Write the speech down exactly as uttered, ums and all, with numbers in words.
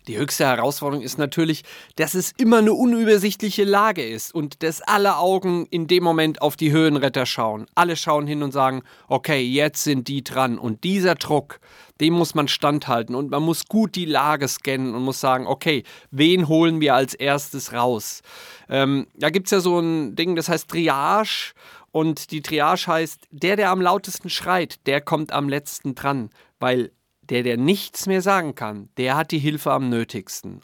Die höchste Herausforderung ist natürlich, dass es immer eine unübersichtliche Lage ist und dass alle Augen in dem Moment auf die Höhenretter schauen. Alle schauen hin und sagen, okay, jetzt sind die dran. Und dieser Druck, dem muss man standhalten und man muss gut die Lage scannen und muss sagen, okay, wen holen wir als erstes raus? Ähm, da gibt es ja so ein Ding, das heißt Triage. Und die Triage heißt, der, der am lautesten schreit, der kommt am letzten dran, weil der, der nichts mehr sagen kann, der hat die Hilfe am nötigsten.